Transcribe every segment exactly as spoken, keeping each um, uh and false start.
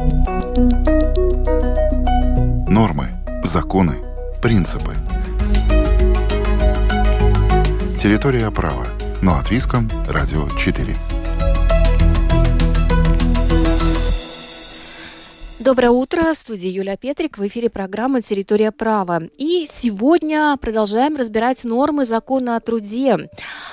Нормы, законы, принципы. Территория права. На Латвийском радио четыре. Доброе утро. В студии Юлия Петрик. В эфире программа «Территория права». И сегодня продолжаем разбирать нормы закона о труде.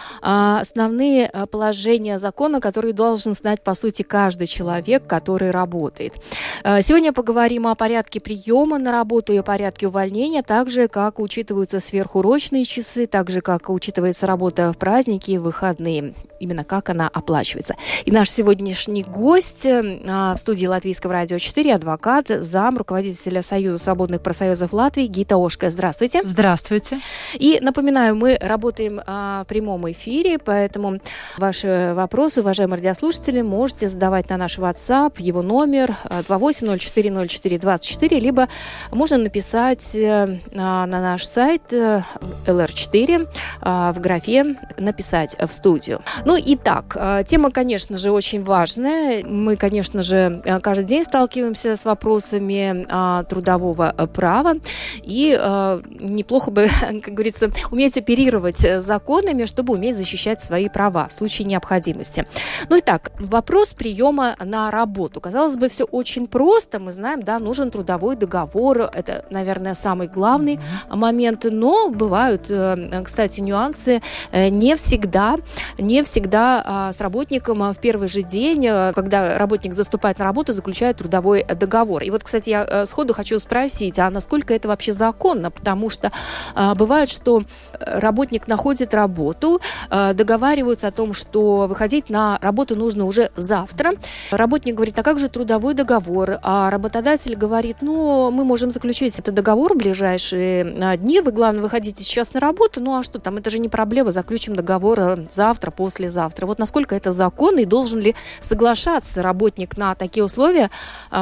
Основные положения закона, которые должен знать, по сути, каждый человек, который работает. Сегодня поговорим о порядке приема на работу и о порядке увольнения, также как учитываются сверхурочные часы, также как учитывается работа в праздники и выходные, именно как она оплачивается. И наш сегодняшний гость в студии Латвийского радио четыре, адвокат, зам руководителя Союза свободных профсоюзов Латвии Гита Ошка. Здравствуйте. Здравствуйте. И напоминаю, мы работаем в прямом эфире, поэтому ваши вопросы, уважаемые радиослушатели, можете задавать на наш WhatsApp, его номер два восемь ноль четыре ноль четыре двадцать четыре, либо можно написать на наш сайт эл эр четыре в графе «Написать в студию». Ну и так, тема, конечно же, очень важная. Мы, конечно же, каждый день сталкиваемся с вопросами трудового права, и неплохо бы, как говорится, уметь оперировать законами, чтобы уметь защищать свои права в случае необходимости. Ну и так, вопрос приема на работу. Казалось бы, все очень просто. Мы знаем, да, нужен трудовой договор. Это, наверное, самый главный mm-hmm. момент. Но бывают, кстати, нюансы. Не всегда, не всегда с работником в первый же день, когда работник заступает на работу, заключает трудовой договор. И вот, кстати, я сходу хочу спросить, а насколько это вообще законно? Потому что бывает, что работник находит работу, договариваются о том, что выходить на работу нужно уже завтра. Работник говорит, а как же трудовой договор? А работодатель говорит, ну, мы можем заключить этот договор в ближайшие дни, вы, главное, выходите сейчас на работу, ну, а что там, это же не проблема, заключим договор завтра, послезавтра. Вот насколько это законно и должен ли соглашаться работник на такие условия,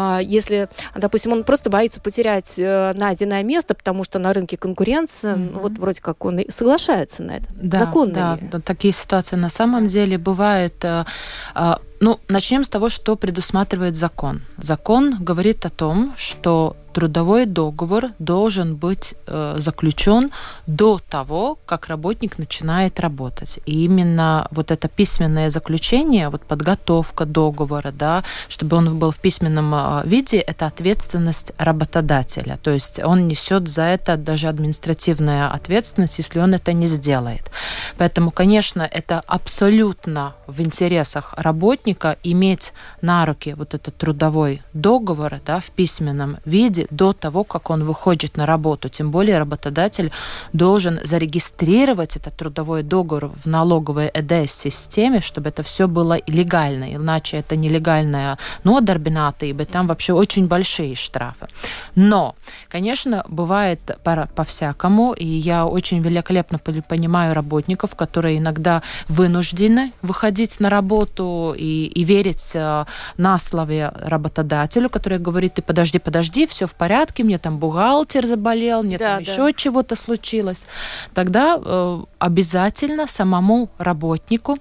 если, допустим, он просто боится потерять найденное место, потому что на рынке конкуренция, mm-hmm. ну, вот вроде как он и соглашается на это. Да, законно да, ли? Да, такие ситуации на самом деле бывают. Ну, начнем с того, что предусматривает закон. Закон говорит о том, что трудовой договор должен быть э, заключен до того, как работник начинает работать. И именно вот это письменное заключение, вот подготовка договора, да, чтобы он был в письменном э, виде, это ответственность работодателя. То есть он несет за это даже административную ответственность, если он это не сделает. Поэтому, конечно, это абсолютно в интересах работника иметь на руки вот этот трудовой договор, да, в письменном виде до того, как он выходит на работу. Тем более работодатель должен зарегистрировать этот трудовой договор в налоговой и ди эс-системе, чтобы это все было легально. Иначе это нелегальная нодarbinātība, и там вообще очень большие штрафы. Но, конечно, бывает по-всякому, и я очень великолепно понимаю работников, которые иногда вынуждены выходить на работу и, и верить на слове работодателю, который говорит, ты подожди, подожди, все в порядке, мне там бухгалтер заболел, мне да, там да. еще чего-то случилось. Тогда э, обязательно самому работнику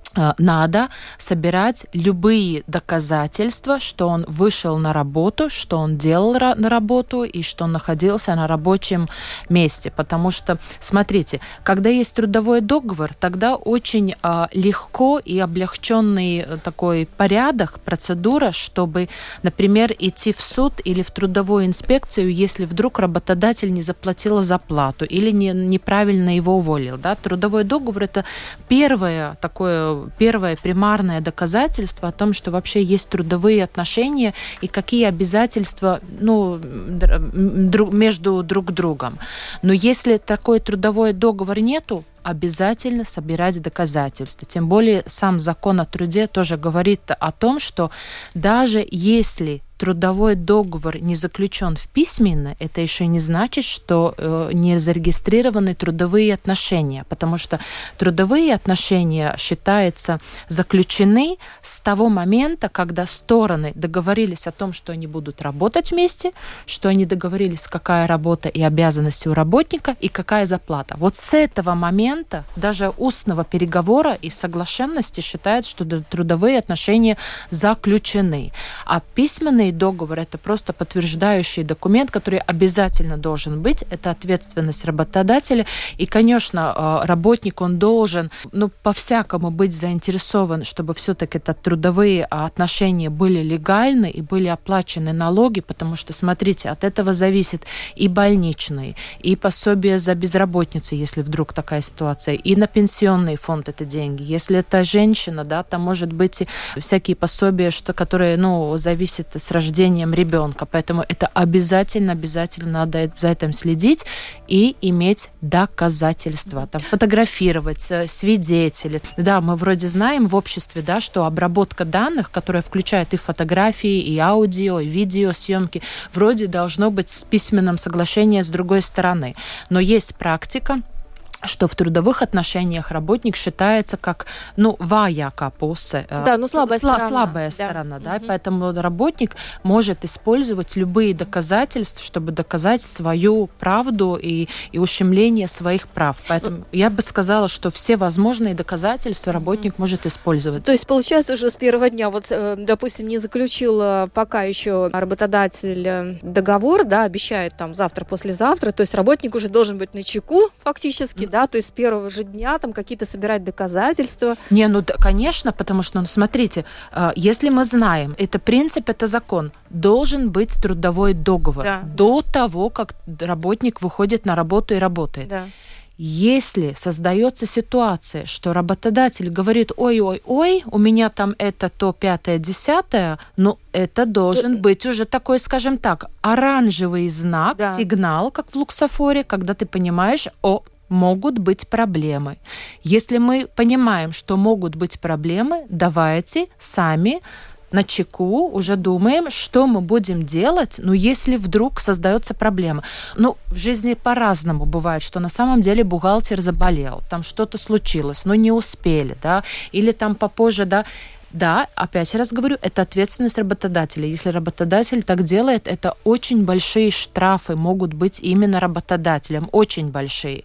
надо собирать любые доказательства, что он вышел на работу, что он делал на работу и что он находился на рабочем месте. Потому что, смотрите, когда есть трудовой договор, тогда очень а, легко и облегченный такой порядок, процедура, чтобы, например, идти в суд или в трудовую инспекцию, если вдруг работодатель не заплатил зарплату или не, неправильно его уволил. Да? Трудовой договор – это первое такое первое примарное доказательство о том, что вообще есть трудовые отношения и какие обязательства ну, между друг другом. Но если такой трудовой договор нету, обязательно собирать доказательства. Тем более сам закон о труде тоже говорит о том, что даже если трудовой договор не заключен в письменно, это еще не значит, что э, не зарегистрированы трудовые отношения, потому что трудовые отношения считаются заключены с того момента, когда стороны договорились о том, что они будут работать вместе, что они договорились, какая работа и обязанности у работника и какая зарплата. Вот с этого момента даже устного переговора и соглашенности считают, что трудовые отношения заключены. А письменные Подписанный договор – это просто подтверждающий документ, который обязательно должен быть. Это ответственность работодателя. И, конечно, работник, он должен, ну, по-всякому быть заинтересован, чтобы все-таки это трудовые отношения были легальны и были оплачены налоги, потому что, смотрите, от этого зависит и больничный, и пособие за безработницу, если вдруг такая ситуация, и на пенсионный фонд это деньги. Если это женщина, да, там может быть и всякие пособия, что, которые, ну, зависят с рождением ребенка. Поэтому это обязательно, обязательно надо за этим следить и иметь доказательства. Там, фотографировать, свидетели. Да, мы вроде знаем в обществе, да, что обработка данных, которая включает и фотографии, и аудио, и видеосъемки, вроде должно быть с письменным соглашением с другой стороны. Но есть практика, что в трудовых отношениях работник считается как, ну, ваяка пусе, да, ну, слабая сла- сторона. Слабая да. сторона, да, угу. Поэтому работник может использовать любые доказательства, чтобы доказать свою правду и, и ущемление своих прав. Поэтому я бы сказала, что все возможные доказательства работник угу. может использовать. То есть, получается, уже с первого дня, вот, допустим, не заключил пока еще работодатель договор, да, обещает там завтра, послезавтра, то есть работник уже должен быть начеку фактически, да, то есть с первого же дня там какие-то собирать доказательства. Не, ну, да, конечно, потому что, ну, смотрите, если мы знаем, это принцип, это закон, должен быть трудовой договор да. до того, как работник выходит на работу и работает. Да. Если создается ситуация, что работодатель говорит, ой-ой-ой, у меня там это то, пятое, десятое, ну, это должен быть уже такой, скажем так, оранжевый знак, да. сигнал, как в луксофоре, когда ты понимаешь, о, могут быть проблемы. Если мы понимаем, что могут быть проблемы, давайте сами на чеку уже думаем, что мы будем делать, ну, если вдруг создается проблема. Ну, в жизни по-разному бывает, что на самом деле бухгалтер заболел, там что-то случилось, но не успели, да, или там попозже, да. Да, опять раз говорю, это ответственность работодателя. Если работодатель так делает, это очень большие штрафы могут быть именно работодателем, очень большие.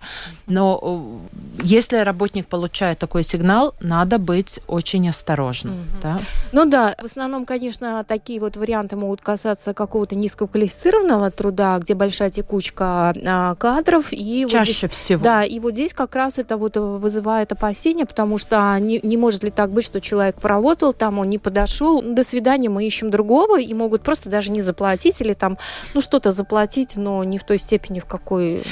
Но если работник получает такой сигнал, надо быть очень осторожным. Mm-hmm. Да? Ну да, в основном, конечно, такие вот варианты могут касаться какого-то низкоквалифицированного труда, где большая текучка а, кадров. И Чаще вот здесь, всего. Да, и вот здесь как раз это вот вызывает опасения, потому что не, не может ли так быть, что человек поработал, там он не подошел, до свидания, мы ищем другого, и могут просто даже не заплатить или там, ну, что-то заплатить, но не в той степени, в какой...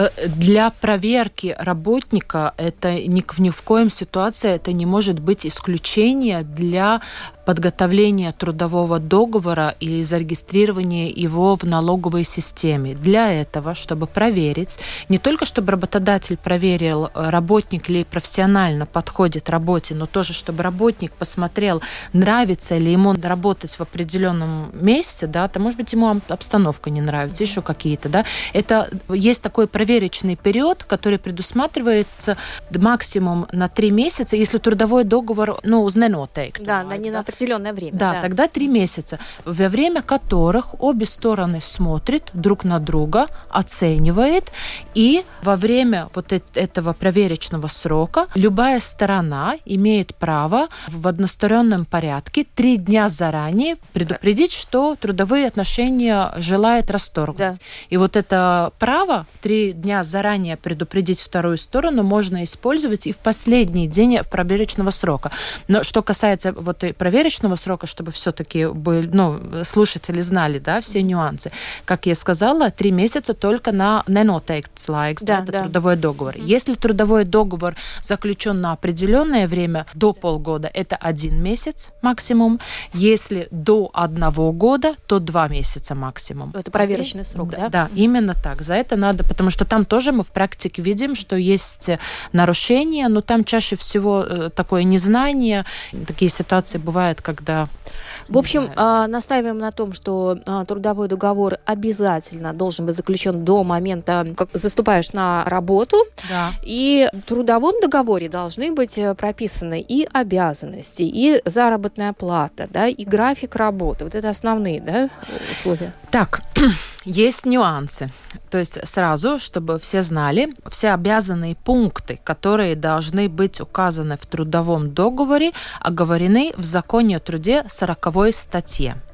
Для проверки работника это ни, ни в коем ситуации это не может быть исключение для подготовления трудового договора или зарегистрирования его в налоговой системе. Для этого, чтобы проверить, не только чтобы работодатель проверил, работник ли профессионально подходит работе, но тоже, чтобы работник посмотрел, нравится ли ему работать в определенном месте, да, то, может быть, ему обстановка не нравится, еще какие-то, да. Это есть такой проверочный период, который предусматривается максимум на три месяца, если трудовой договор, ну, узненотейк. Да, на не на определенное время. Да, да, тогда три месяца, во время которых обе стороны смотрят друг на друга, оценивают, и во время вот этого проверочного срока любая сторона имеет право в одностороннем порядке три дня заранее предупредить, что трудовые отношения желает расторгнуть. Да. И вот это право три дня заранее предупредить вторую сторону можно использовать и в последний день проверочного срока. Но что касается вот проверочного срока, чтобы все-таки были, ну, слушатели знали, да, все нюансы. Как я сказала, три месяца только на nenoteikts laiks, да, это да. трудовой договор. Mm-hmm. Если трудовой договор заключен на определенное время, до полгода, это один месяц максимум. Если до одного года, то два месяца максимум. Это проверочный срок, да? Да, да, именно так. За это надо, потому что там тоже мы в практике видим, что есть нарушения, но там чаще всего такое незнание. Такие ситуации бывают, когда... В общем, э, настаиваем на том, что э, трудовой договор обязательно должен быть заключен до момента, как заступаешь на работу. Да. И в трудовом договоре должны быть прописаны и обязанности, и заработная плата, да, и график работы. Вот это основные, да, условия. Так, есть нюансы. То есть сразу, чтобы все знали, все обязанные пункты, которые должны быть указаны в трудовом договоре, оговорены в законе о труде сороковой статье.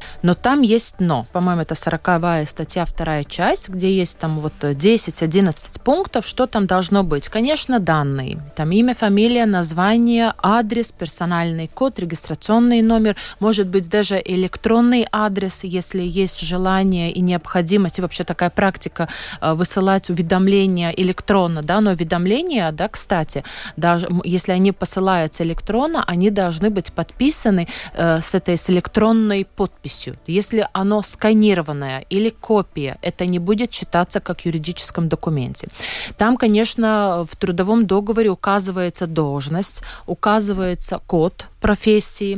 Но там есть «но». По-моему, это сороковая статья, вторая часть, где есть там вот десять-одиннадцать пунктов, что там должно быть. Конечно, данные. Там имя, фамилия, название, адрес, персональный код, регистрационный номер, может быть, даже электронный адрес, если есть желание и необходимость, и вообще такая практика высылать уведомления электронно, да, но уведомления, да, кстати, даже если они посылаются электронно, они должны быть подписаны э, с этой с электронной подписью. Если оно сканированное или копия, это не будет считаться как в юридическом документе. Там, конечно, в трудовом договоре указывается должность, указывается код профессии,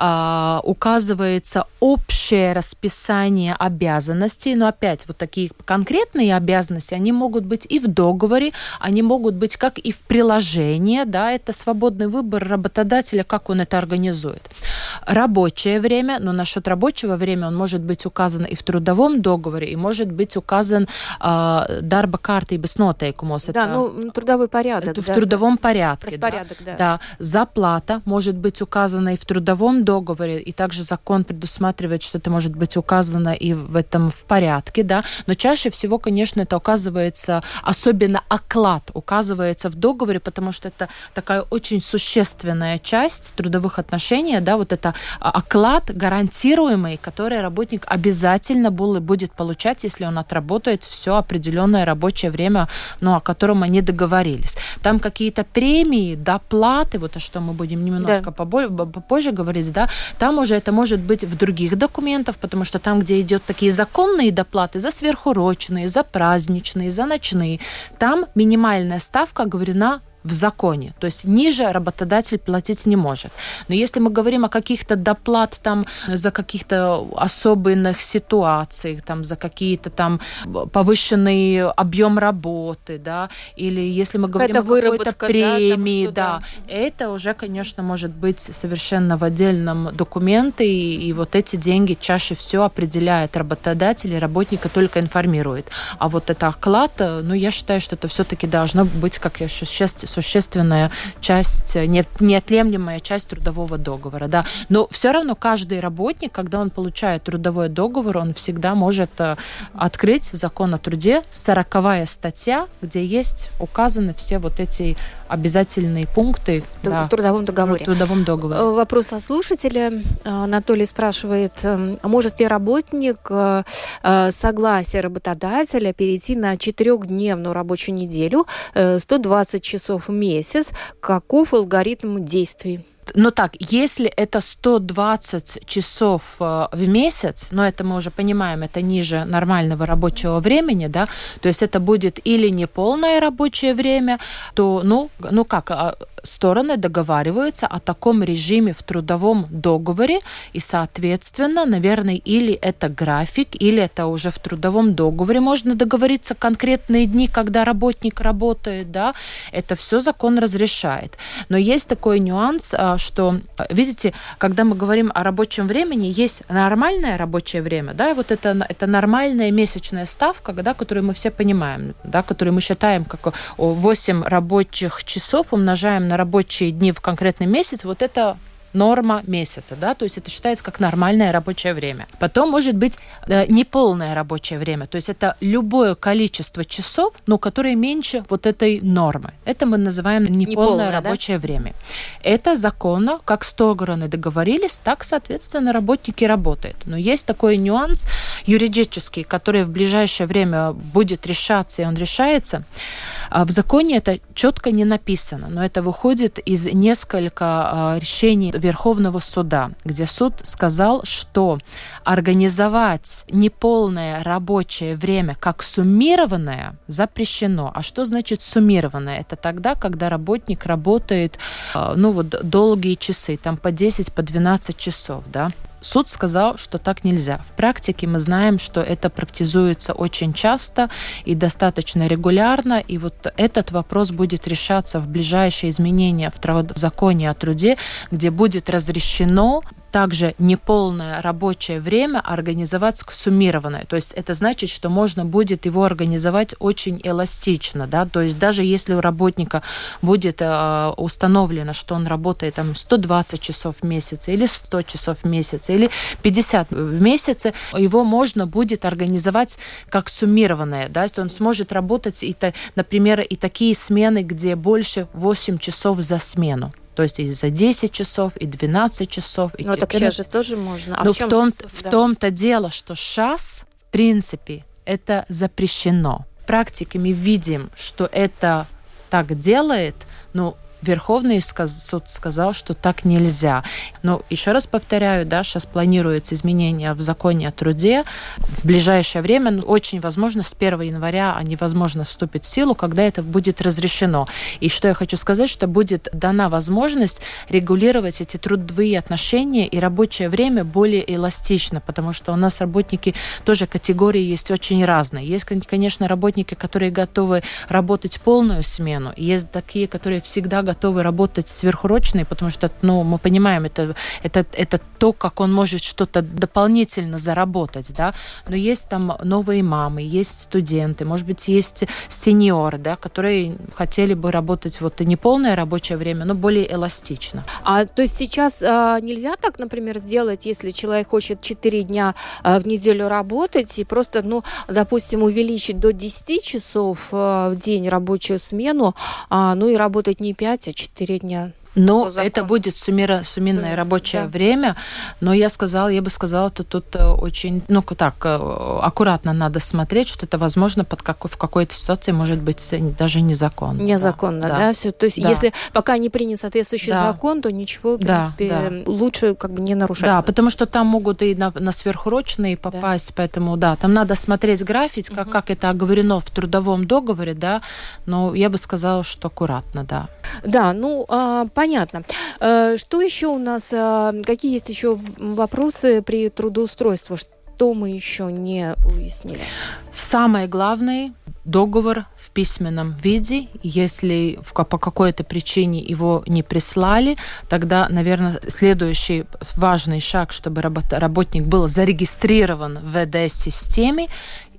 э, указывается общее расписание обязанностей, но опять вот такие конкретные обязанности, они могут быть и в договоре, они могут быть как и в приложении, да, это свободный выбор работодателя, как он это организует. Рабочее время, но насчет рабочего времени он может быть указан и в трудовом договоре, и может быть указан дарба kārtības noteikumus. Да, ну, трудовой порядок. Это да, в трудовом да. порядке. Распорядок, да. Да. да. Заплата может быть указана и в трудовом договоре, и также закон предусматривает, что это может быть указано и в этом в порядке, да, но чаще всего, конечно, это указывается, особенно оклад указывается в договоре, потому что это такая очень существенная часть трудовых отношений, да, вот это оклад гарантируемый, который работник обязательно будет получать, если он отработает все определенное рабочее время, ну, о котором они договорились. Там какие-то премии, доплаты, вот о что мы будем немножко да. попозже говорить, да, там уже это может быть в других документах, потому что там, где идет такие законные доплаты за сверхурочные, за праздничные, за ночные, там минимальная ставка оговорена в законе. То есть ниже работодатель платить не может. Но если мы говорим о каких-то доплат там за каких-то особенных ситуациях, там за какие-то там повышенный объем работы, да, или если мы говорим какая-то о какой-то премии, да, да, да, это уже, конечно, может быть совершенно в отдельном документе, и, и вот эти деньги чаще всего определяет работодатель, и работника только информирует. А вот это оклад, ну, я считаю, что это все-таки должно быть, как я сейчас существенная часть, неотъемлемая часть трудового договора, да. Но все равно каждый работник, когда он получает трудовой договор, он всегда может открыть закон о труде, сороковая статья, где есть указаны все вот эти обязательные пункты в да, трудовом договоре. В трудовом договоре. Вопрос от слушателя. Анатолий спрашивает, а может ли работник согласие работодателя перейти на четырехдневную рабочую неделю, сто двадцать часов в месяц? Каков алгоритм действий? Ну так, если это сто двадцать часов в месяц, но это мы уже понимаем, это ниже нормального рабочего времени, да, то есть это будет или неполное рабочее время, то, ну, ну как, стороны договариваются о таком режиме в трудовом договоре, и, соответственно, наверное, или это график, или это уже в трудовом договоре можно договориться конкретные дни, когда работник работает, да, это все закон разрешает. Но есть такой нюанс, что, видите, когда мы говорим о рабочем времени, есть нормальное рабочее время, да, и вот это, это нормальная месячная ставка, да, которую мы все понимаем, да, которую мы считаем как восемь рабочих часов умножаем на рабочие дни в конкретный месяц, вот это норма месяца, да, то есть это считается как нормальное рабочее время. Потом может быть э, неполное рабочее время, то есть это любое количество часов, но которые меньше вот этой нормы. Это мы называем неполное, неполное рабочее да? время. Это законно, как стороны договорились, так, соответственно, работники работают. Но есть такой нюанс юридический, который в ближайшее время будет решаться, и он решается. В законе это четко не написано, но это выходит из нескольких решений Верховного суда, где суд сказал, что организовать неполное рабочее время как суммированное запрещено. А что значит суммированное? Это тогда, когда работник работает ну, вот, долгие часы, там по десять, по двенадцать часов, да. Суд сказал, что так нельзя. В практике мы знаем, что это практикуется очень часто и достаточно регулярно, и вот этот вопрос будет решаться в ближайшие изменения в, труд... в законе о труде, где будет разрешено также неполное рабочее время организовать суммированное. То есть это значит, что можно будет его организовать очень эластично. Да? То есть даже если у работника будет э, установлено, что он работает там, сто двадцать часов в месяц, или сто часов в месяц, или пятьдесят в месяц, его можно будет организовать как суммированное. Да? То есть он сможет работать, и, например, и такие смены, где больше восемь часов за смену. То есть и за десять часов, и двенадцать часов, и четырнадцать. Ну, так сейчас же тоже можно. А Но в, чем... в, том, да. в том-то дело, что сейчас, в принципе, это запрещено. Практиками видим, что это так делает, но Верховный суд сказал, что так нельзя. Но еще раз повторяю, да, сейчас планируется изменение в законе о труде. В ближайшее время, ну, очень возможно, с первого января они, возможно, вступят в силу, когда это будет разрешено. И что я хочу сказать, что будет дана возможность регулировать эти трудовые отношения и рабочее время более эластично, потому что у нас работники тоже категории есть очень разные. Есть, конечно, работники, которые готовы работать полную смену, и есть такие, которые всегда готовы работать сверхурочные, потому что, ну, мы понимаем, это, это, это то, как он может что-то дополнительно заработать, да, но есть там новые мамы, есть студенты, может быть, есть сеньоры, да, которые хотели бы работать вот не полное рабочее время, но более эластично. А то есть сейчас а, нельзя так, например, сделать, если человек хочет четыре дня а, в неделю работать и просто, ну, допустим, увеличить до десяти часов а, в день рабочую смену, а, ну и работать не пять, а четыре дня. Но это будет суммира, суммирное да. рабочее да. время. Но я сказала, я бы сказала, что тут очень, ну так, аккуратно надо смотреть, что это, возможно, под какой, в какой-то ситуации может быть даже незаконно. Незаконно, да, да? Все. То есть, да. если пока не принят соответствующий да. закон, то ничего, в принципе, да, да. лучше как бы не нарушать. Да, потому что там могут и на, на сверхурочные попасть, да. поэтому, да, там надо смотреть график, как, угу. как это оговорено в трудовом договоре, да, но я бы сказала, что аккуратно, да. Да, ну, понятно. Понятно. Что еще у нас, какие есть еще вопросы при трудоустройстве? Что мы еще не уяснили? Самое главное, договор в письменном виде. Если по какой-то причине его не прислали, тогда, наверное, следующий важный шаг, чтобы работник был зарегистрирован в вэ дэ эс-системе,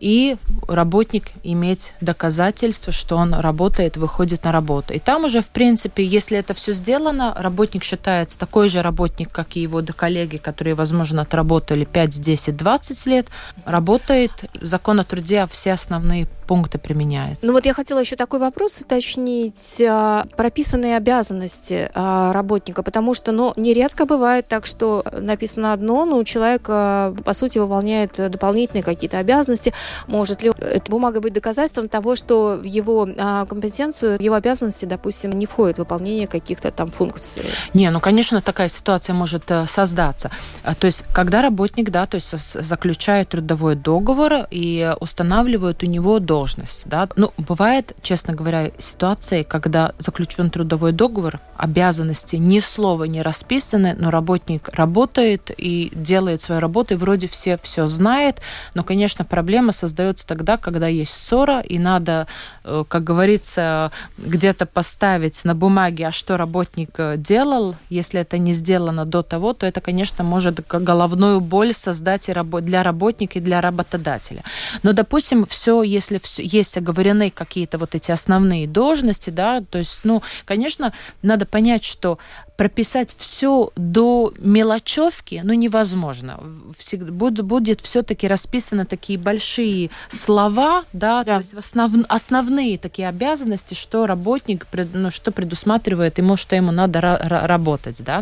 и работник иметь доказательство, что он работает, выходит на работу. И там уже, в принципе, если это все сделано, работник считается такой же работник, как и его коллеги, которые, возможно, отработали пять, десять, двадцать лет, работает. Закон о труде, все основные пункты применяются. Ну вот я хотела еще такой вопрос уточнить. Прописанные обязанности работника, потому что, ну, нередко бывает так, что написано одно, но человек, по сути, выполняет дополнительные какие-то обязанности. Может ли эта бумага быть доказательством того, что в его а, компетенцию, в его обязанности, допустим, не входит выполнение каких-то там функций? Не, ну, конечно, такая ситуация может э, создаться. То есть, когда работник, да, то есть заключает трудовой договор и устанавливает у него должность, да, ну, бывает, честно говоря, ситуации, когда заключен трудовой договор, обязанности ни слова не расписаны, но работник работает и делает свою работу, и вроде все все знает, но, конечно, проблема создается тогда, когда есть ссора, и надо, как говорится, где-то поставить на бумаге, а что работник делал. Если это не сделано до того, то это, конечно, может головную боль создать и для работника, и для работодателя. Но, допустим, все, если все, есть оговорены какие-то вот эти основные должности, да, то есть, ну, конечно, надо понять, что прописать все до мелочевки, ну, невозможно. Всегда будет, будет все-таки расписаны такие большие слова, да, да. То есть основ, основные такие обязанности, что работник, ну, что предусматривает ему, что ему надо ра- работать, да.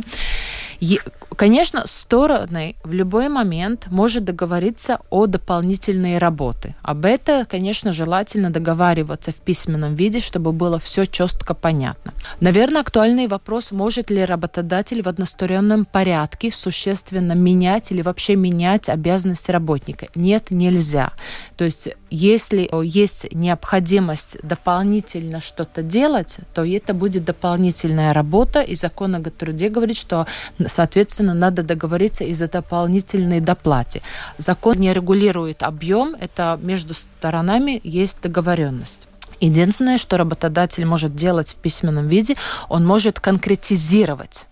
И, конечно, стороны в любой момент может договориться о дополнительной работе. Об этом, конечно, желательно договариваться в письменном виде, чтобы было все четко понятно. Наверное, актуальный вопрос, может ли работодатель в одностороннем порядке существенно менять или вообще менять обязанности работника. Нет, нельзя. То есть, если есть необходимость дополнительно что-то делать, то это будет дополнительная работа, и закон о труде говорит, что, соответственно, надо договориться и за дополнительной доплате. Закон не регулирует объем, это между сторонами есть договоренность. Единственное, что работодатель может делать в письменном виде, он может конкретизировать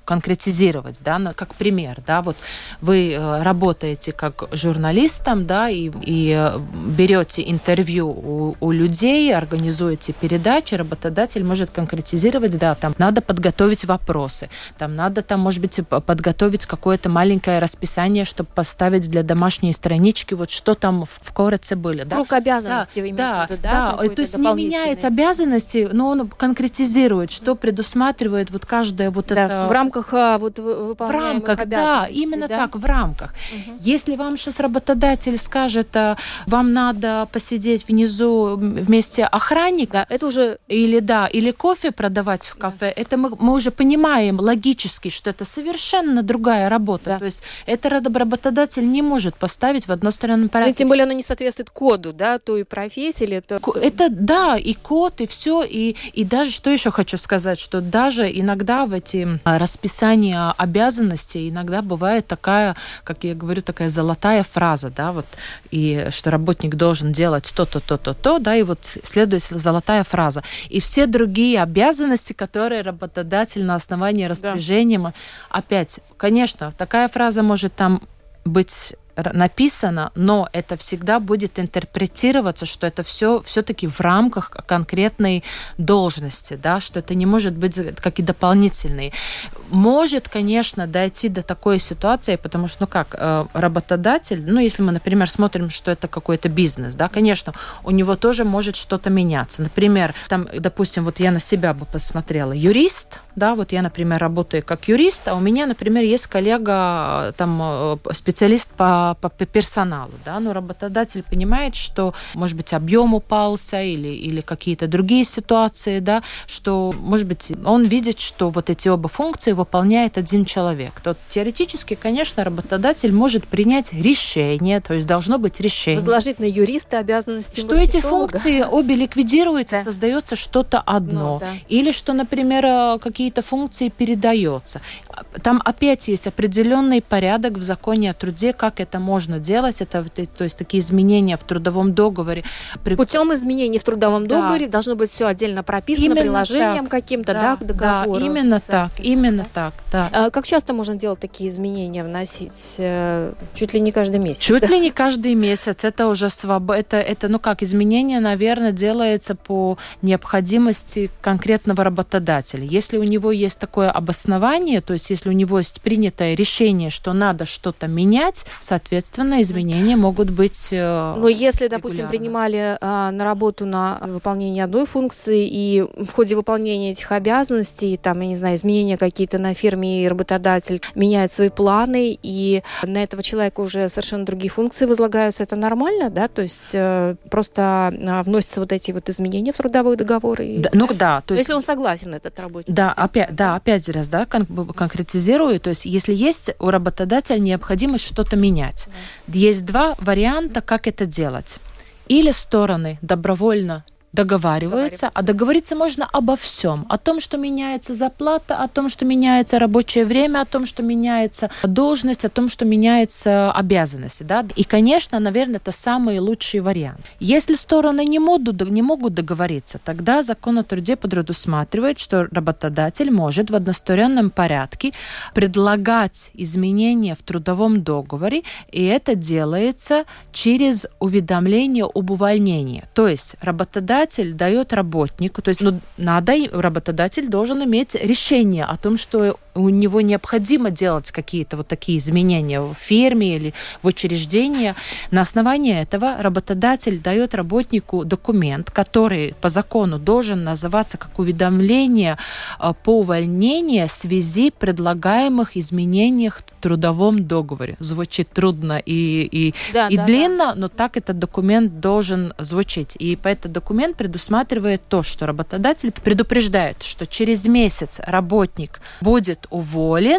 конкретизировать, да, как пример, да, вот вы работаете как журналистом, да, и, и берете интервью у, у людей, организуете передачи, работодатель может конкретизировать, да, там надо подготовить вопросы, там надо, там, может быть, подготовить какое-то маленькое расписание, чтобы поставить для домашней странички, вот что там в, в коротце были, да. Круг обязанностей, да, вы имеете да, в виду, да? Да, то есть не меняет обязанности, но он конкретизирует, что предусматривает вот каждая вот да, эта... В рамках вот, выполняемых в рамках, да, именно да? так, в рамках. Угу. Если вам сейчас работодатель скажет, вам надо посидеть внизу вместе охранника, да, это уже... или, да, или кофе продавать в кафе, да. это мы, мы уже понимаем логически, что это совершенно другая работа. Да. То есть это работодатель не может поставить в одностороннем порядке. Ну, тем более она не соответствует коду, да, той профессии. Или то... Это, да, и код, и все. И, и даже, что еще хочу сказать, что даже иногда в эти расписания обязанностей иногда бывает такая, как я говорю, такая золотая фраза, да, вот, и что работник должен делать то-то, то-то, то, да, и вот следует золотая фраза. И все другие обязанности, которые работодатель на основании распоряжения, да. Опять, конечно, такая фраза может там быть написано, но это всегда будет интерпретироваться, что это все все-таки в рамках конкретной должности, да, что это не может быть как и дополнительный. Может, конечно, дойти до такой ситуации, потому что, ну как, работодатель, ну если мы, например, смотрим, что это какой-то бизнес, да, конечно, у него тоже может что-то меняться. Например, там, допустим, вот я на себя бы посмотрела, юрист, да, вот я, например, работаю как юрист, а у меня, например, есть коллега, там, специалист по по персоналу, да, но работодатель понимает, что, может быть, объем упался или, или какие-то другие ситуации, да, что, может быть, он видит, что вот эти оба функции выполняет один человек. То теоретически, конечно, работодатель может принять решение, то есть должно быть решение. Возложить на юриста обязанности что эти функции обе ликвидируются, да. Создается что-то одно. Ну, да. Или что, например, какие-то функции передаются. Там опять есть определенный порядок в законе о труде, как это можно делать. Это, то есть такие изменения в трудовом договоре. Путем изменений в трудовом да. договоре должно быть все отдельно прописано, именно приложением так. каким-то, да, да, к договору. Да, именно так, именно да. так, да. А как часто можно делать такие изменения, вносить? Чуть ли не каждый месяц? Чуть да? ли не каждый месяц. Это уже свобода. Это, это, ну как, изменение, наверное, делается по необходимости конкретного работодателя. Если у него есть такое обоснование, то есть если у него есть принятое решение, что надо что-то менять, соответственно, изменения могут быть э, Но если, допустим, принимали э, на работу на выполнение одной функции, и в ходе выполнения этих обязанностей, там, я не знаю, изменения какие-то на фирме, и работодатель меняет свои планы, и на этого человека уже совершенно другие функции возлагаются, это нормально, да? То есть э, просто э, вносятся вот эти вот изменения в трудовой договор? И... Да, ну да. То есть... Если он согласен, этот работник. Да, опять, да, опять раз, да, кон- конкретизирую, то есть если есть у работодателя необходимость что-то менять, да. Есть два варианта, как это делать. Или стороны добровольно договариваются, а договориться можно обо всем. О том, что меняется зарплата, о том, что меняется рабочее время, о том, что меняется должность, о том, что меняются обязанности. Да? И, конечно, наверное, это самый лучший вариант. Если стороны не могут, не могут договориться, тогда закон о труде предусматривает, что работодатель может в одностороннем порядке предлагать изменения в трудовом договоре, и это делается через уведомление об увольнении. То есть работодатель дает работнику, то есть ну, надо, работодатель должен иметь решение о том, что у него необходимо делать какие-то вот такие изменения в фирме или в учреждении. На основании этого работодатель дает работнику документ, который по закону должен называться как уведомление по увольнению в связи с предлагаемых изменений в трудовом договоре. Звучит трудно и, и, да, и да, длинно, да. Но так этот документ должен звучать. И по этот документ предусматривает то, что работодатель предупреждает, что через месяц работник будет уволен,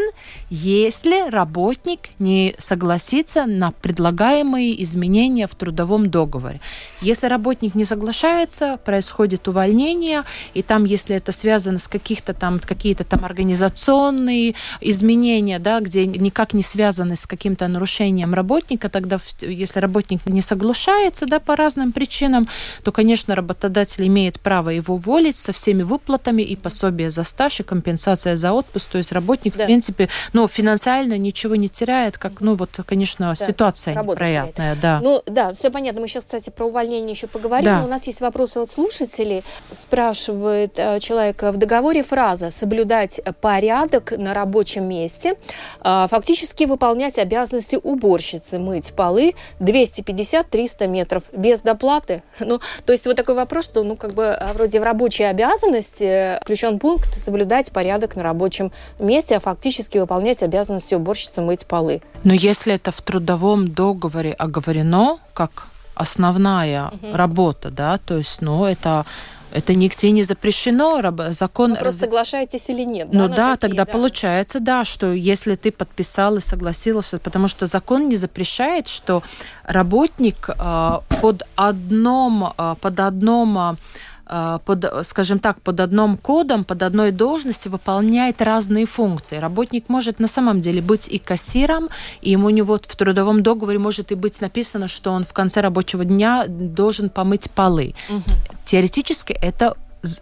если работник не согласится на предлагаемые изменения в трудовом договоре. Если работник не соглашается, происходит увольнение, и там, если это связано с каких-то там, какие-то там организационные изменения, да, где никак не связаны с каким-то нарушением работника, тогда, если работник не соглашается, да, по разным причинам, то, конечно, работодатель имеет право его уволить со всеми выплатами и пособие за стаж, и компенсация за отпуск, то есть работник, да. в принципе, ну, финансально ничего не теряет, как, ну, вот, конечно, да. ситуация Работа неприятная. Да. Ну, да, все понятно. Мы сейчас, кстати, про увольнение еще поговорим. Да. Но у нас есть вопросы от слушателей. Спрашивает э, человек, в договоре фраза «соблюдать порядок на рабочем месте», э, фактически выполнять обязанности уборщицы, мыть полы двести пятьдесят - триста метров без доплаты. Ну, то есть вот такой вопрос, что, ну, как бы, вроде в рабочие обязанности включен пункт «соблюдать порядок на рабочем месте», а фактически выполнять обязанности уборщицы, мыть полы. Но если это в трудовом договоре оговорено как основная угу. работа, да, то есть, ну, это... Это нигде не запрещено, закон... Вы просто соглашаетесь или нет? Ну да, да, такие, тогда да. получается, да, что если ты подписал и согласился, потому что закон не запрещает, что работник э, под одном, э, под одном под, скажем так, под одним кодом, под одной должностью выполняет разные функции. Работник может на самом деле быть и кассиром, и у него в трудовом договоре может и быть написано, что он в конце рабочего дня должен помыть полы. Угу. Теоретически это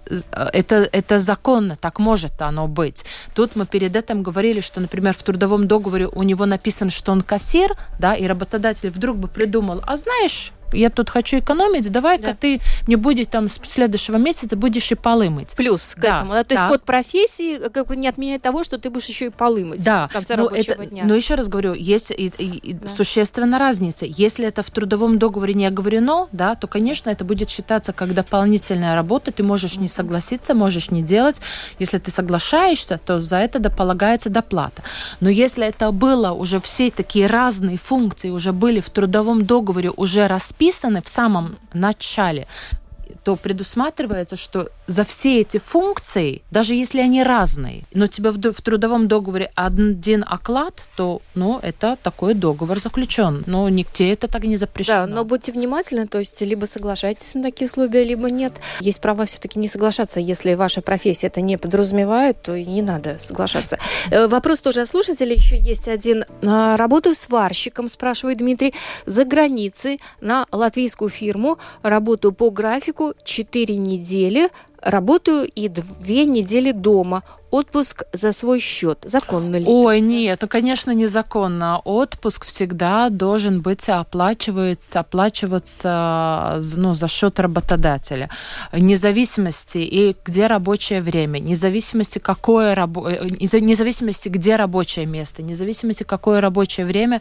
Это, это законно, так может оно быть. Тут мы перед этим говорили, что, например, в трудовом договоре у него написано, что он кассир, да, и работодатель вдруг бы придумал, а знаешь, я тут хочу экономить, давай-ка да. ты мне будешь там с следующего месяца будешь и полы мыть. Плюс к да, этому. Да? То да. есть код профессии как бы не отменяет того, что ты будешь еще и полы мыть да. в конце но рабочего это, дня. Но еще раз говорю, есть и, и, да. существенная разница. Если это в трудовом договоре не оговорено, да, то, конечно, это будет считаться как дополнительная работа. Ты можешь mm-hmm. не согласиться, можешь не делать. Если ты соглашаешься, то за это полагается доплата. Но если это было уже все такие разные функции, уже были в трудовом договоре, уже расписаны, в самом начале, то предусматривается, что за все эти функции, даже если они разные, но у тебя в, в трудовом договоре один оклад, то ну, это такой договор заключен. Но нигде это так не запрещено. Да, но будьте внимательны, то есть либо соглашайтесь на такие условия, либо нет. Есть права все-таки не соглашаться. Если ваша профессия это не подразумевает, то и не надо соглашаться. Вопрос тоже от слушателей. Еще есть один. Работаю сварщиком, спрашивает Дмитрий, за границей на латвийскую фирму. Работаю по графику четыре недели. Работаю и две недели дома. Отпуск за свой счет. Законно ли? Ой, нет, ну, конечно, незаконно. Отпуск всегда должен быть оплачиваться, оплачиваться ну, за счет работодателя. Независимости и где рабочее время, независимости, какое рабо... независимости, где рабочее место, независимости, какое рабочее время,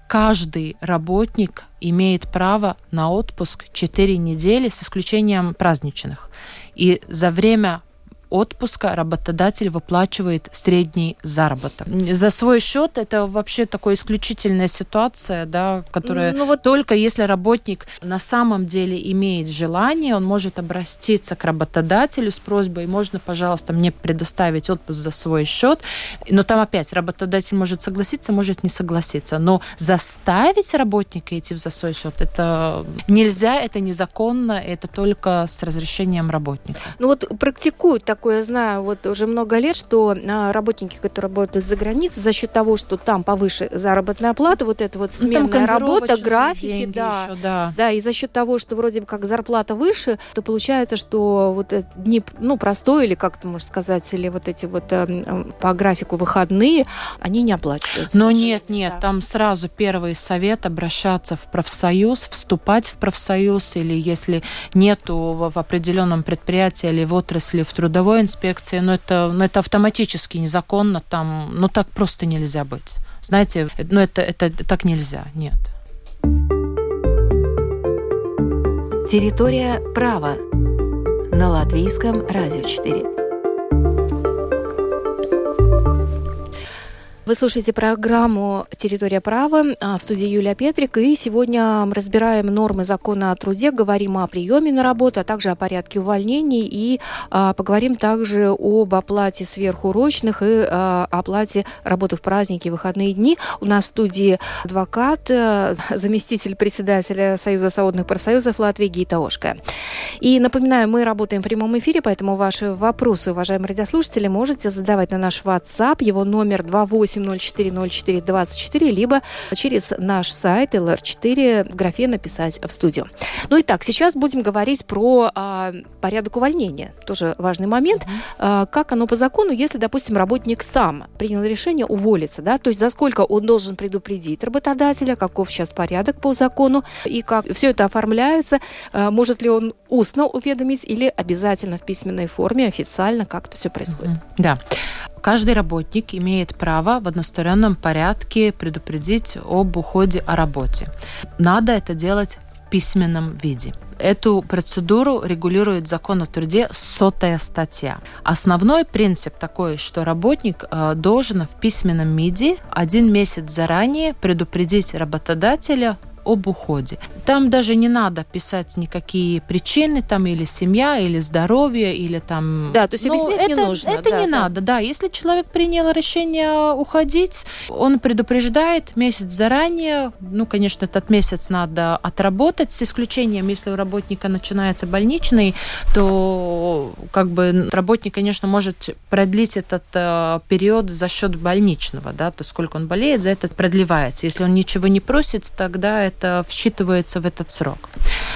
каждый работник имеет право на отпуск четыре недели с исключением праздничных. И за время отпуска работодатель выплачивает средний заработок. За свой счет это вообще такая исключительная ситуация, да, которая ну, вот... только если работник на самом деле имеет желание, он может обратиться к работодателю с просьбой, можно, пожалуйста, мне предоставить отпуск за свой счет. Но там опять работодатель может согласиться, может не согласиться. Но заставить работника идти за свой счет, это нельзя, это незаконно, это только с разрешением работника. Ну вот практикуют так. Я знаю вот уже много лет, что работники, которые работают за границей, за счет того, что там повыше заработная плата, вот эта вот сменная ну, работа, графики, да, еще, да. да, и за счет того, что вроде бы как зарплата выше, то получается, что вот дни, ну, простой или как ты можешь сказать, или вот эти вот э, по графику выходные, они не оплачиваются. Но нет, нет, да. Там сразу первый совет обращаться в профсоюз, вступать в профсоюз, или если нету в определенном предприятии или в отрасли в трудовой инспекции, но это, но это автоматически незаконно, там, ну так просто нельзя быть. Знаете, ну это, это так нельзя, нет. Территория права на Латвийском радио четыре. Вы слушаете программу «Территория права», в студии Юлия Петрик, и сегодня мы разбираем нормы закона о труде, говорим о приеме на работу, а также о порядке увольнений, и а, поговорим также об оплате сверхурочных и а, оплате работы в праздники и выходные дни. У нас в студии адвокат, заместитель председателя Союза свободных профсоюзов Латвии Гита Ошка. И напоминаю, мы работаем в прямом эфире, поэтому ваши вопросы, уважаемые радиослушатели, можете задавать на наш WhatsApp, его номер два восемь восемь ноль четыре ноль четыре двадцать четыре, либо через наш сайт эл эр четыре в графе «Написать в студию». Ну и так, сейчас будем говорить про а, порядок увольнения. Тоже важный момент. Mm-hmm. А, как оно по закону, если, допустим, работник сам принял решение уволиться, да, то есть за сколько он должен предупредить работодателя, каков сейчас порядок по закону и как все это оформляется, а, может ли он устно уведомить или обязательно в письменной форме, официально, как это все происходит? Mm-hmm. Да. Каждый работник имеет право в одностороннем порядке предупредить об уходе о работе. Надо это делать в письменном виде. Эту процедуру регулирует закон о труде, сотая статья. Основной принцип такой, что работник э, должен в письменном виде один месяц заранее предупредить работодателя об уходе. Там даже не надо писать никакие причины, там или семья, или здоровье, или там... Да, то есть объяснять это, не нужно. Это да, не да. надо, да. Если человек принял решение уходить, он предупреждает месяц заранее. Ну, конечно, этот месяц надо отработать, с исключением, если у работника начинается больничный, то как бы работник, конечно, может продлить этот э, период за счет больничного, да, то есть сколько он болеет, за это продлевается. Если он ничего не просит, тогда это это всчитывается в этот срок.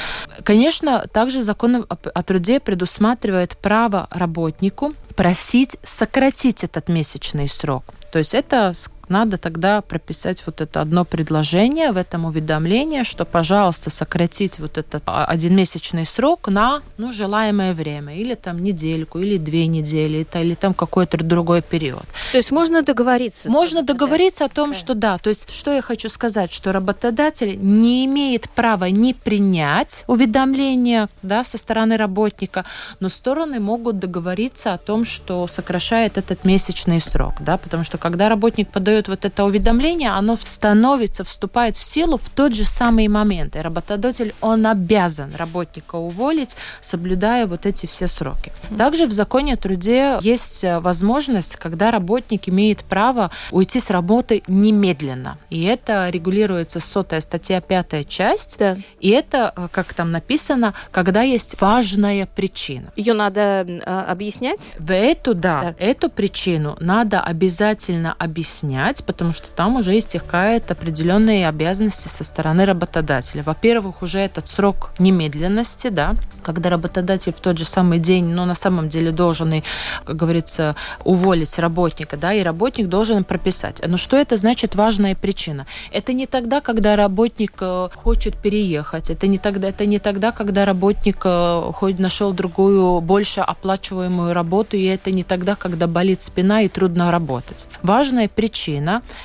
Конечно, также закон о труде предусматривает право работнику просить сократить этот месячный срок. То есть это надо тогда прописать вот это одно предложение в этом уведомлении, что, пожалуйста, сократить вот этот одномесячный срок на, ну, желаемое время, или там недельку, или две недели, или там какой-то другой период. То есть можно договориться? Можно договориться о том, да. что да. То есть что я хочу сказать, что работодатель не имеет права не принять уведомление, да, со стороны работника, но стороны могут договориться о том, что сокращает этот месячный срок, да, потому что когда работник подает вот это уведомление, оно становится, вступает в силу в тот же самый момент. И работодатель, он обязан работника уволить, соблюдая вот эти все сроки. Также в законе о труде есть возможность, когда работник имеет право уйти с работы немедленно. И это регулируется сотая статья, пятая часть. Да. И это, как там написано, когда есть важная причина. Ее надо а, объяснять? В эту, да, да, эту причину надо обязательно объяснять, потому что там уже истекают определенные обязанности со стороны работодателя. Во-первых, уже этот срок немедленности, да, когда работодатель в тот же самый день, но на самом деле должен, и, как говорится, уволить работника, да, и работник должен прописать. Но что это значит важная причина? Это не тогда, когда работник хочет переехать, это не тогда, это не тогда, когда работник хоть нашел другую, больше оплачиваемую работу, и это не тогда, когда болит спина и трудно работать. Важная причина,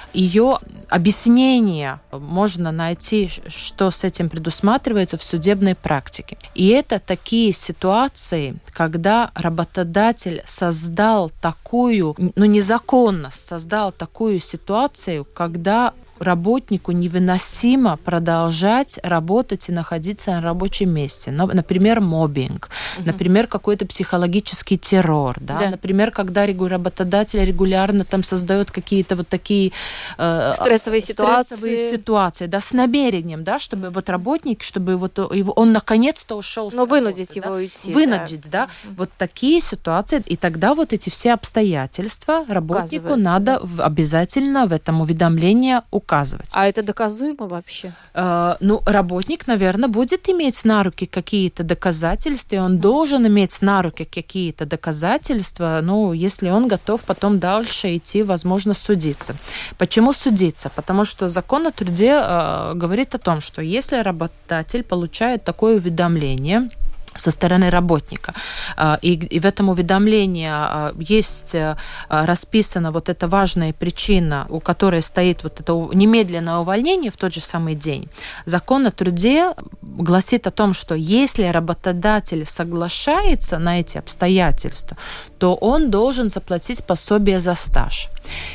ее объяснение можно найти, что с этим предусматривается в судебной практике. И это такие ситуации, когда работодатель создал такую, ну, незаконно создал такую ситуацию, когда работнику невыносимо продолжать работать и находиться на рабочем месте. Например, моббинг, угу. например, какой-то психологический террор, да? Да. Например, когда работодатель регулярно там создает какие-то вот такие э, стрессовые ситуации, стрессовые ситуации, да, с намерением, да, чтобы вот работник, чтобы вот его, он наконец-то ушел. Но вынудить его да? уйти. Вынудить, да. да. Вот такие ситуации, и тогда вот эти все обстоятельства работнику надо да? обязательно в этом уведомлении указывать. Указывать. А это доказуемо вообще? Э, ну, работник, наверное, будет иметь на руки какие-то доказательства, и он должен иметь на руки какие-то доказательства, ну, если он готов потом дальше идти, возможно, судиться. Почему судиться? Потому что закон о труде э, говорит о том, что если работодатель получает такое уведомление со стороны работника. И, и в этом уведомлении есть расписана вот эта важная причина, у которой стоит вот это немедленное увольнение в тот же самый день. Закон о труде гласит о том, что если работодатель соглашается на эти обстоятельства, то он должен заплатить пособие за стаж.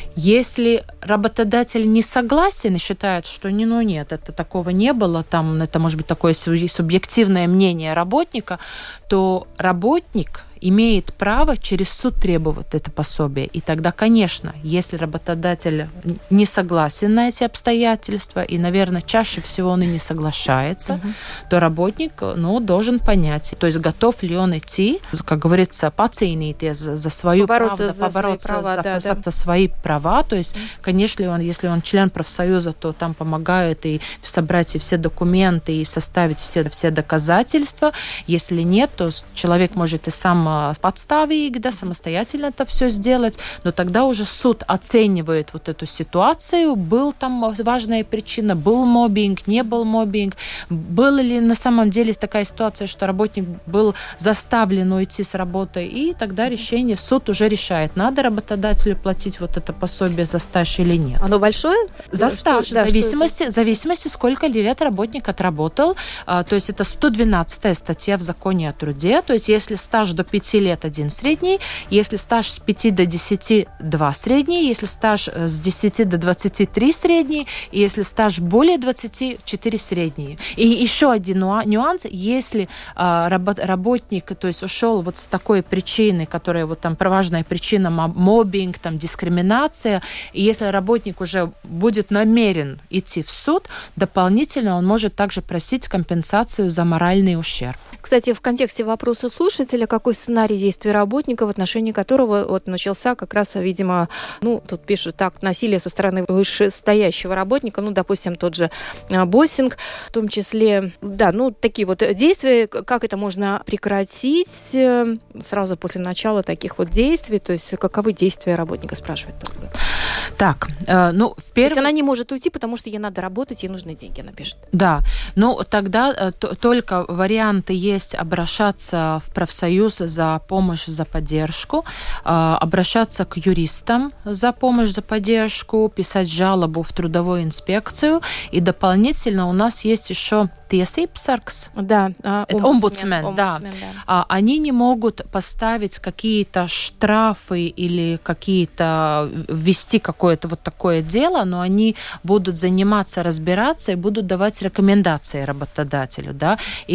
Если работодатель не согласен и считает, что не, ну нет, это такого не было, там, это может быть такое субъективное мнение работника, то работник имеет право через суд требовать это пособие. И тогда, конечно, если работодатель не согласен на эти обстоятельства, и, наверное, чаще всего он и не соглашается, угу. то работник ну, должен понять, то есть готов ли он идти, как говорится, поценить за, за свою побороться правду, за побороться свои права, за, да, за, да. за свои права. То есть, конечно, он, если он член профсоюза, то там помогают и собрать и все документы, и составить все, все доказательства. Если нет, то человек может и сам подставить, да, самостоятельно это все сделать, но тогда уже суд оценивает вот эту ситуацию, был там важная причина, был моббинг, не был моббинг, была ли на самом деле такая ситуация, что работник был заставлен уйти с работы, и тогда решение, суд уже решает, надо работодателю платить вот это пособие за стаж или нет. Оно большое? За что, стаж, да, в зависимости, в зависимости, сколько лет работник отработал, то есть это сто двенадцатая статья в законе о труде, то есть если стаж до пяти лет, один средний, если стаж с пяти до десяти, два средний, если стаж с десяти до двадцати три средний, и если стаж более двадцати, четыре средние. И еще один нюанс, если а, работник, то есть ушел вот с такой причиной, которая вот там важная причина, моббинг, там дискриминация, и если работник уже будет намерен идти в суд, дополнительно он может также просить компенсацию за моральный ущерб. Кстати, в контексте вопроса слушателя, какой сценарий действий работника, в отношении которого вот начался как раз, видимо, ну, тут пишут так, насилие со стороны вышестоящего работника, ну, допустим, тот же боссинг, в том числе, да, ну, такие вот действия, как это можно прекратить сразу после начала таких вот действий, то есть каковы действия работника, спрашивает. Так, э, ну, в первом... Если она не может уйти, потому что ей надо работать, ей нужны деньги, она пишет. Да, ну, тогда э, т- только варианты есть обращаться в профсоюз за помощь, за поддержку, э, обращаться к юристам за помощь, за поддержку, писать жалобу в трудовую инспекцию, и дополнительно у нас есть еще tiesībsargs, да, а, это омбудсмен, омбудсмен, да. да. А, они не могут поставить какие-то штрафы или какие-то ввести какое-то вот такое дело, но они будут заниматься, разбираться и будут давать рекомендации работодателю, да. И,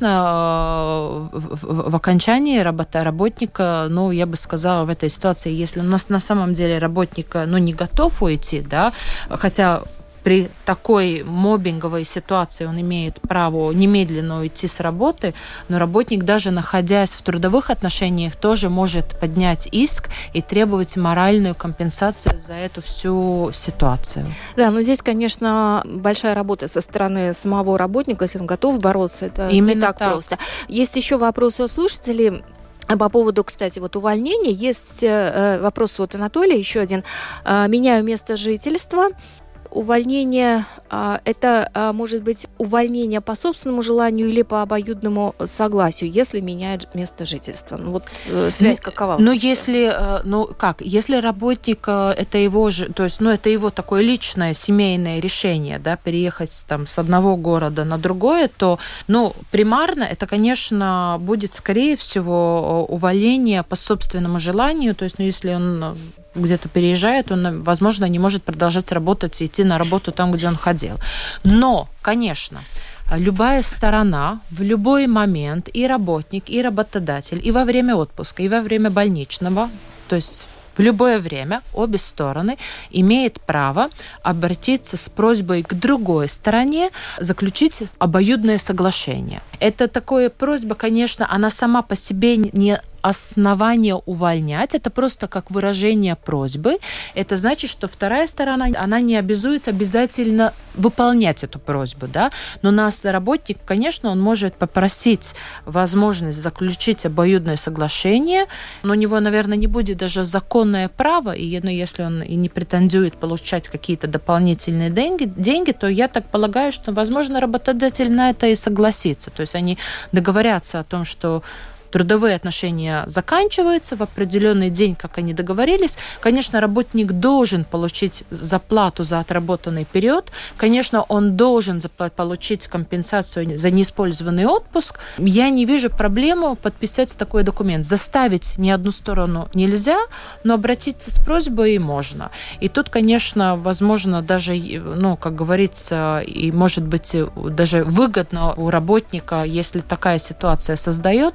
конечно, в, в, в окончании работа, работника, ну, я бы сказала, в этой ситуации, если у нас на самом деле работник, ну, не готов уйти, да, хотя при такой моббинговой ситуации он имеет право немедленно уйти с работы, но работник, даже находясь в трудовых отношениях, тоже может поднять иск и требовать моральную компенсацию за эту всю ситуацию. Да, но здесь, конечно, большая работа со стороны самого работника, если он готов бороться, это Именно не так, так просто. Есть еще вопросы от слушателей. По поводу, кстати, вот увольнения, есть э, вопрос от Анатолия, еще один. Э, меняю место жительства. Увольнение а, – это а, может быть увольнение по собственному желанию или по обоюдному согласию, если меняет место жительства. Ну, вот э, связь ну, какова? Ну, если, ну, как, если работник, это его же, то есть, ну, это его такое личное семейное решение, да, переехать там с одного города на другое, то, ну, примарно это, конечно, будет, скорее всего, увольнение по собственному желанию, то есть, ну, если он где-то переезжает, он, возможно, не может продолжать работать и идти на работу там, где он хотел. Но, конечно, любая сторона в любой момент, и работник, и работодатель, и во время отпуска, и во время больничного, то есть в любое время обе стороны имеют право обратиться с просьбой к другой стороне заключить обоюдное соглашение. Это такая просьба, конечно, она сама по себе не основание увольнять, это просто как выражение просьбы. Это значит, что вторая сторона, она не обязуется обязательно выполнять эту просьбу, да, но нас работник, конечно, он может попросить возможность заключить обоюдное соглашение, но у него, наверное, не будет даже законное право, и ну, если он и не претендует получать какие-то дополнительные деньги, деньги, то я так полагаю, что, возможно, работодатель на это и согласится. То есть они договорятся о том, что трудовые отношения заканчиваются в определенный день, как они договорились. Конечно, работник должен получить заплату за отработанный период. Конечно, он должен получить компенсацию за неиспользованный отпуск. Я не вижу проблему подписать такой документ. Заставить ни одну сторону нельзя, но обратиться с просьбой можно. И тут, конечно, возможно, даже, ну, как говорится, и может быть даже выгодно у работника, если такая ситуация создается, потому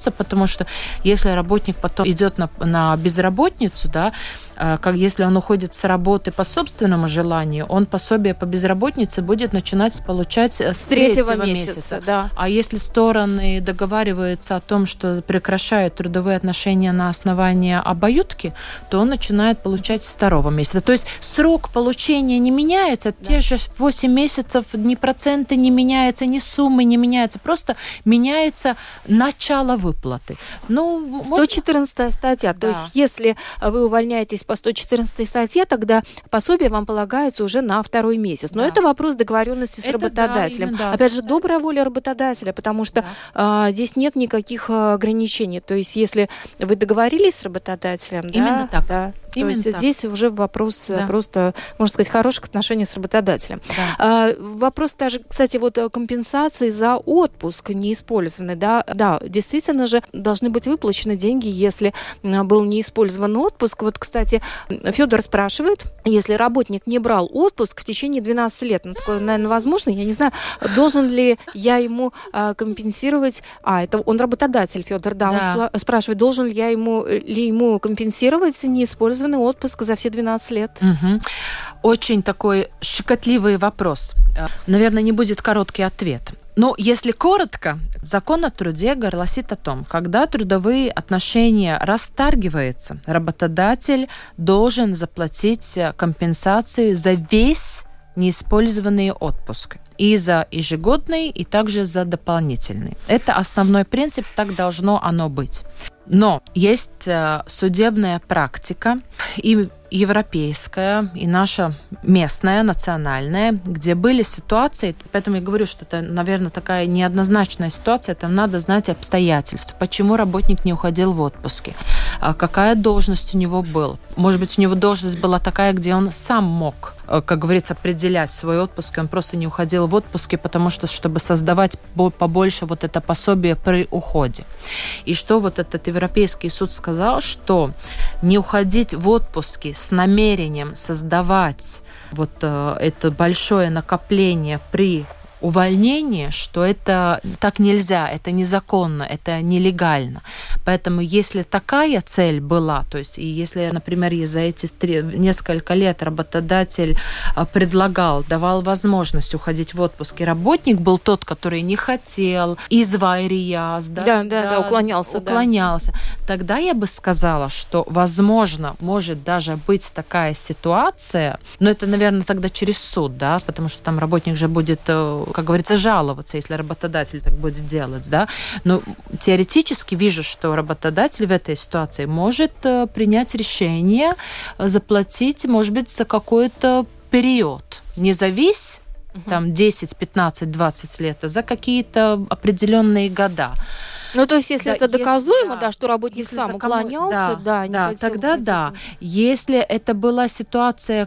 потому что если работник потом идет на, на безработницу, да, как если он уходит с работы по собственному желанию, он пособие по безработице будет начинать получать с третьего, третьего месяца. месяца. Да. А если стороны договариваются о том, что прекращают трудовые отношения на основании обоюдки, то он начинает получать с второго месяца. То есть срок получения не меняется, да. Те же восемь месяцев, ни проценты не меняются, ни суммы не меняются, просто меняется начало выплаты. Ну, сто четырнадцатая статья. Да. То есть если вы увольняетесь по сто четырнадцатой статье, тогда пособие вам полагается уже на второй месяц. Но да. это вопрос договоренности с это работодателем. Да, именно, да, Опять же, добрая воля работодателя, потому что да. а, здесь нет никаких ограничений. То есть если вы договорились с работодателем, именно да, так. Да, Именно то есть так. здесь уже вопрос да. просто, можно сказать, хороших отношений с работодателем. Да. А, вопрос даже, кстати, вот компенсации за отпуск неиспользованный. Да, да, действительно же должны быть выплачены деньги, если был неиспользован отпуск. Вот, кстати, Федор спрашивает, если работник не брал отпуск в течение двенадцати лет, ну, такое, наверное, возможно, я не знаю, должен ли я ему а, компенсировать, а, это он работодатель, Федор, да, да. он спрашивает, должен ли я ему, ли ему компенсировать неиспользованный отпуск за все двенадцать лет. Угу. Очень такой щекотливый вопрос. Наверное, не будет короткий ответ. Но если коротко, закон о труде гласит о том, когда трудовые отношения расторгиваются, работодатель должен заплатить компенсацию за весь неиспользованный отпуск. И за ежегодный, и также за дополнительный. Это основной принцип, так должно оно быть. Но есть судебная практика, и европейская, и наша местная, национальная, где были ситуации, поэтому я говорю, что это, наверное, такая неоднозначная ситуация, там надо знать обстоятельства, почему работник не уходил в отпуске, какая должность у него была. Может быть, у него должность была такая, где он сам мог, как говорится, определять свой отпуск, и он просто не уходил в отпуске, потому что, чтобы создавать побольше вот это пособие при уходе. И что вот этот Европейский суд сказал, что не уходить в отпуске с намерением создавать вот э, это большое накопление при увольнение, что это так нельзя, это незаконно, это нелегально. Поэтому если такая цель была, то есть и если, например, за эти три, несколько лет работодатель предлагал, давал возможность уходить в отпуск, и работник был тот, который не хотел, извайрияс, да, да, да, да, уклонялся, уклонялся, да. Тогда я бы сказала, что, возможно, может даже быть такая ситуация, но это, наверное, тогда через суд, да, потому что там работник же будет, как говорится, жаловаться, если работодатель так будет делать, да. Но теоретически вижу, что работодатель в этой ситуации может принять решение заплатить, может быть, за какой-то период. Не за весь, угу. там, десять, пятнадцать, двадцать лет, а за какие-то определенные года. Ну, то есть, если да, это доказуемо, если, да, что работник если сам уклонялся, да, да, да тогда да. Если это была ситуация,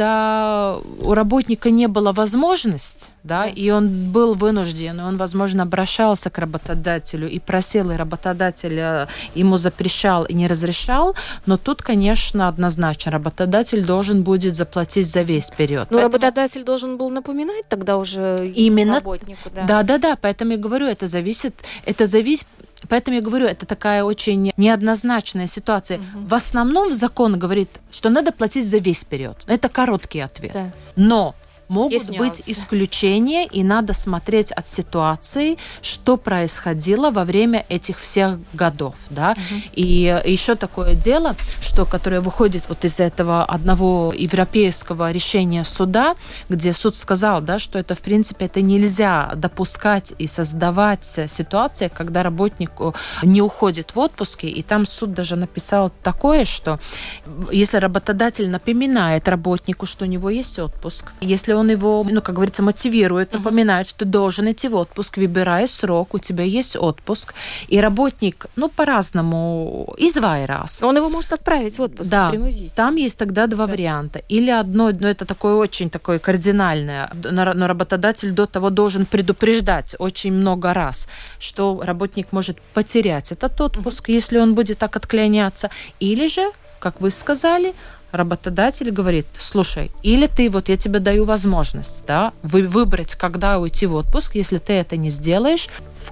когда у работника не было возможности, да, да, и он был вынужден, и он, возможно, обращался к работодателю и просил, и работодатель ему запрещал и не разрешал, но тут, конечно, однозначно работодатель должен будет заплатить за весь период. Но поэтому... работодатель должен был напоминать тогда уже именно работнику, да. Да, да, да, поэтому я говорю, это зависит, это зависит. Поэтому я говорю, это такая очень неоднозначная ситуация. Угу. В основном закон говорит, что надо платить за весь период. Это короткий ответ. Да. Но могут Есть быть нюансы. Исключения, и надо смотреть от ситуации, что происходило во время этих всех годов. Да? Угу. И еще такое дело, что, которое выходит вот из этого одного европейского решения суда, где суд сказал, да, что это, в принципе, это нельзя допускать и создавать ситуации, когда работник не уходит в отпуске, и там суд даже написал такое, что если работодатель напоминает работнику, что у него есть отпуск, если он его, ну, как говорится, мотивирует, напоминает, что ты должен идти в отпуск, выбирай срок, у тебя есть отпуск, и работник, ну, по-разному извайрас. Он его может отправить в отпуск, да, принудить. Там есть тогда два да. варианта. Или одно, но это такое очень такое кардинальное, но работодатель до того должен предупреждать очень много раз, что работник может потерять этот отпуск, mm-hmm. если он будет так отклоняться, или же, как вы сказали, работодатель говорит, слушай, или ты, вот я тебе даю возможность, да, вы, выбрать, когда уйти в отпуск, если ты это не сделаешь, в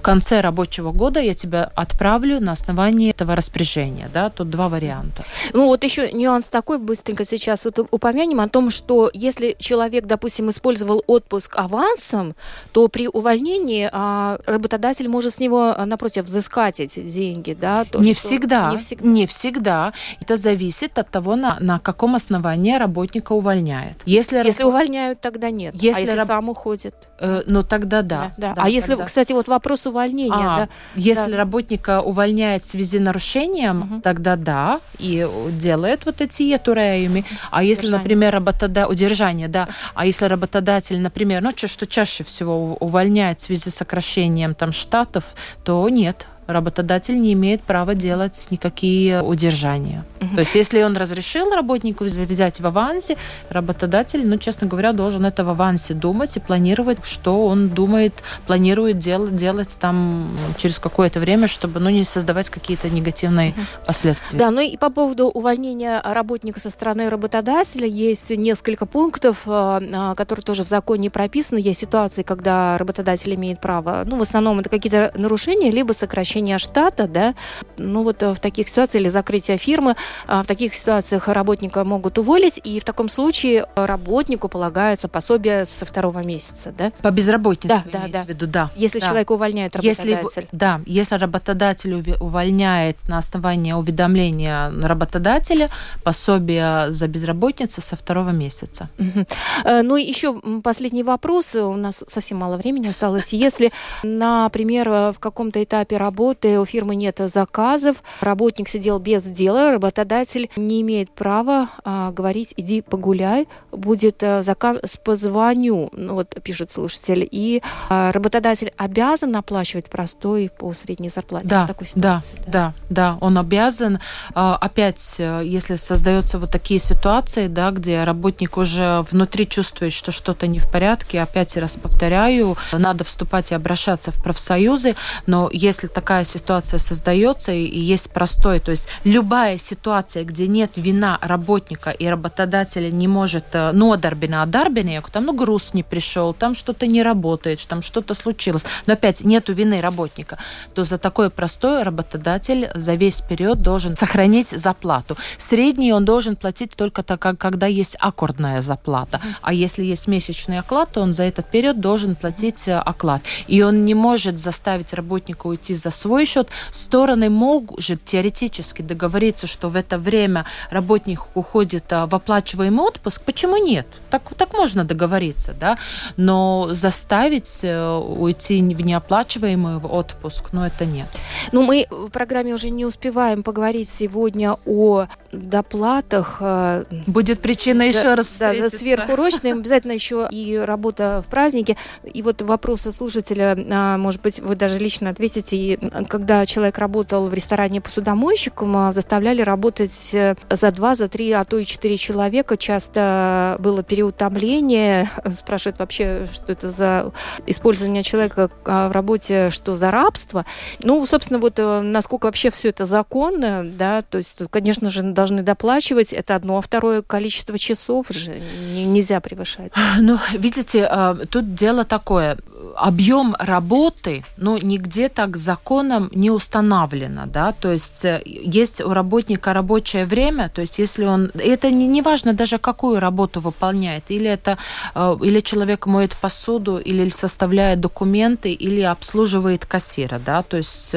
в конце рабочего года я тебя отправлю на основании этого распоряжения. Да? Тут два варианта. Ну вот еще нюанс такой, быстренько сейчас вот упомянем о том, что если человек, допустим, использовал отпуск авансом, то при увольнении а, работодатель может с него, напротив, взыскать эти деньги. Да? То, не, что... всегда, не всегда. Не всегда. Это зависит от того, на, на каком основании работника увольняет. Если, если раб... увольняют, тогда нет. Если а если раб... сам уходит? Э, ну тогда да. да, да. да а если, тогда... кстати, вот вопрос увольнения. А, да, если да. работника увольняет в связи с нарушением, угу. тогда да, и делает вот эти турями. А если, удержание. например, работодатель... Удержание, да. А если работодатель, например, ну, что чаще всего увольняет в связи с сокращением там, штатов, то нет. Работодатель не имеет права делать никакие удержания. Uh-huh. То есть, если он разрешил работнику взять в авансе, работодатель, ну, честно говоря, должен это в авансе думать и планировать, что он думает, планирует дел- делать там через какое-то время, чтобы, ну, не создавать какие-то негативные uh-huh. последствия. Да, ну и по поводу увольнения работника со стороны работодателя есть несколько пунктов, которые тоже в законе прописаны. Есть ситуации, когда работодатель имеет право, ну, в основном это какие-то нарушения, либо сокращения штата, да, ну вот в таких ситуациях, или закрытие фирмы, в таких ситуациях работника могут уволить, и в таком случае работнику полагается пособие со второго месяца, да? По безработице, да, вы да, имеете да. в виду, да. Если да. человека увольняет работодатель. Если, да, если работодатель увольняет на основании уведомления работодателя, пособие за безработицу со второго месяца. Угу. Ну и еще последний вопрос, у нас совсем мало времени осталось. Если, например, в каком-то этапе работы у фирмы нет заказов, работник сидел без дела, работодатель не имеет права а, говорить «иди погуляй», будет а, заказ по звоню, ну, вот пишет слушатель, и а, работодатель обязан оплачивать простой по средней зарплате. Да, в такой ситуации, да, да, да, да, он обязан. Опять, если создаются вот такие ситуации, да, где работник уже внутри чувствует, что что-то не в порядке, опять раз повторяю, надо вступать и обращаться в профсоюзы, но если такая ситуация создается и есть простой, то есть любая ситуация, где нет вина работника и работодателя не может, ну, дарбина, а дарбина, там, ну, груз не пришел, там что-то не работает, там что-то случилось, но опять нету вины работника, то за такое простое работодатель за весь период должен сохранить зарплату. Средний он должен платить только так, когда есть аккордная зарплата, а если есть месячный оклад, то он за этот период должен платить оклад. И он не может заставить работника уйти за свой счет. Стороны могут теоретически договориться, что в это время работник уходит в оплачиваемый отпуск. Почему нет? Так, так можно договориться, да? Но заставить уйти в неоплачиваемый отпуск, ну, это нет. Ну, мы в программе уже не успеваем поговорить сегодня о доплатах. Будет причина с, еще да, раз встретиться. Да, за сверхурочные. Обязательно еще и работа в празднике. И вот вопрос от слушателя, может быть, вы даже лично ответите. И когда человек работал в ресторане посудомойщиком, заставляли работать за два, за три, а то и четыре человека. Часто было переутомление. Спрашивают вообще, что это за использование человека в работе, что за рабство. Ну, собственно, вот насколько вообще все это законно, да, то есть, конечно же, должны доплачивать. Это одно, а второе, количество часов же нельзя превышать. Ну, видите, тут дело такое. Объем работы, ну, нигде так законом не установлено, да, то есть есть у работника рабочее время, то есть если он, это не, не важно даже какую работу выполняет, или это, или человек моет посуду, или составляет документы, или обслуживает кассира, да, то есть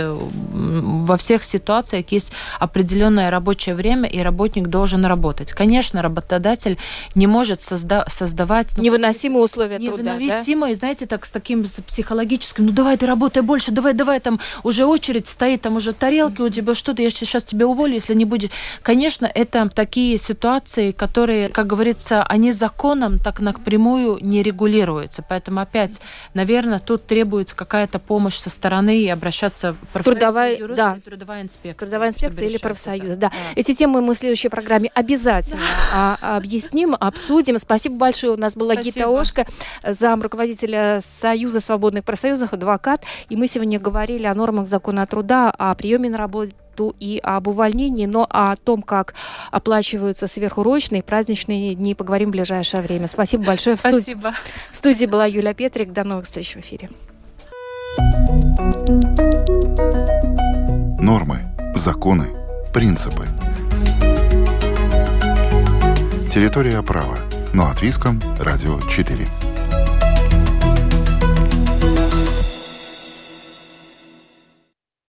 во всех ситуациях есть определенное рабочее время, и работник должен работать. Конечно, работодатель не может созда- создавать... Ну, невыносимые условия труда, невыносимые, да? Знаете, так с таким психологическим, ну давай ты работай больше, давай, давай, там уже очередь стоит, там уже тарелки у тебя, что-то, я сейчас тебя уволю, если не будет. Конечно, это такие ситуации, которые, как говорится, они законом так напрямую не регулируются. Поэтому опять, наверное, тут требуется какая-то помощь со стороны и обращаться в профсоюз, трудовая, юрист, да. трудовая инспекция. Трудовая инспекция или профсоюз, да. да. Эти темы мы в следующей программе обязательно да. объясним, обсудим. Спасибо большое. У нас была Гита Ошка, зам руководителя Союза свободных профсоюзов, адвокат. И мы сегодня говорили о нормах закона труда, о приеме на работу и об увольнении, но о том, как оплачиваются сверхурочные и праздничные дни, поговорим в ближайшее время. Спасибо большое. Спасибо. В студии, в студии была Юлия Петрик. До новых встреч в эфире. Нормы, законы, принципы. Территория права. На Латвийском радио четыре.